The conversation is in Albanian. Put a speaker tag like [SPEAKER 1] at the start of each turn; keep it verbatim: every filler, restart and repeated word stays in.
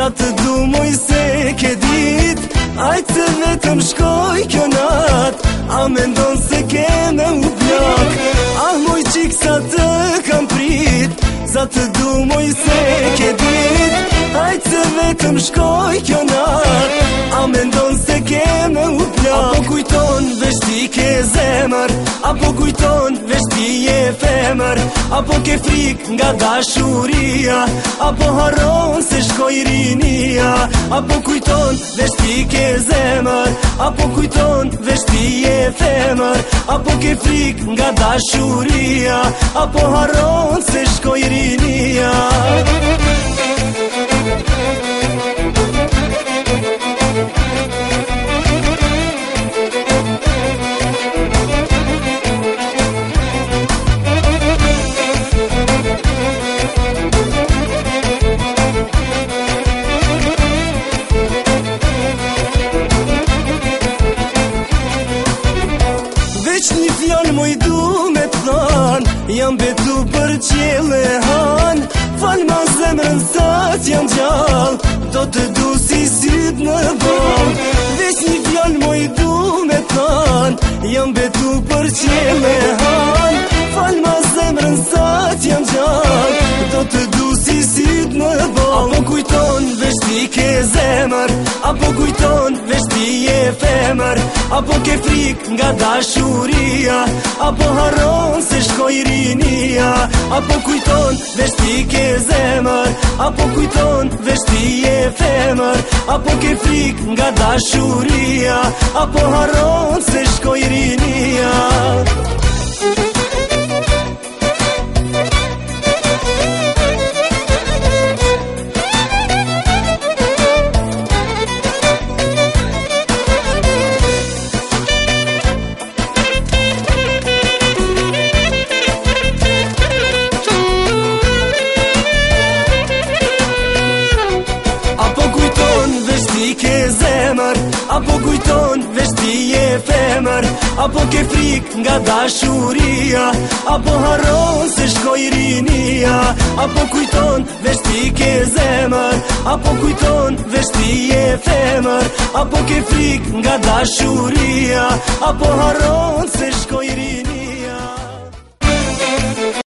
[SPEAKER 1] Sa të du moj se ke dit, ajtë se vetëm shkoj kjo nat, a mendon se ke me u plak. Ah moj qik sa të kam prit, sa të du moj se ke dit, ajtë se vetëm shkoj kjo nat, a mendon se ke me u plak. Apo kujton veshti ke zemër, apo kujton veshti je femër, apo ke frik nga dashuria, apo haron se shkoj rinia. Apo kujton veshti ke zemër, apo kujton veshti je femër, apo ke frik nga dashuria, apo haron se shkoj rinia. Një fjallë moj du me t'than, jam betu për qjellë e han. Falë ma zemrën sa t'jam gjall, do të du si syt në ball. Veç një fjallë moj du me t'than, jam betu për qjellë e han. Falë ma zemrën sa t'jam gjall, do të du si syt në ball. Apo kujton veshti ke zemër, apo kujton veshti je femër, apo ke frik nga dashuria, apo haron se shkoj rinia. Apo kujton veshti ke zemër, apo kujton veshti je femër, apo ke frik nga dashuria, apo haron se shkoj rinia. Ke zemër, apo kujton veshti je femër, apo ke frik nga dashuria, apo haron se shkoj rinia. Apo kujton veshti ke zemër, apo kujton veshti je femër, apo ke frik nga dashuria, apo haron se shkoj rinia.